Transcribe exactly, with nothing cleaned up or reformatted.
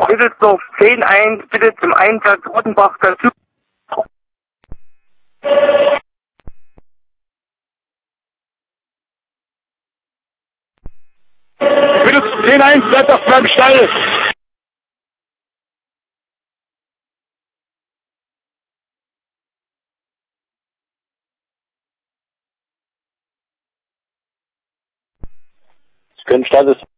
Düsseldorf zehn eins, bitte zum Einsatz Rodenbach dazu. Bitte zehn eins, bleibt auf beim Stall. Sie können Stall des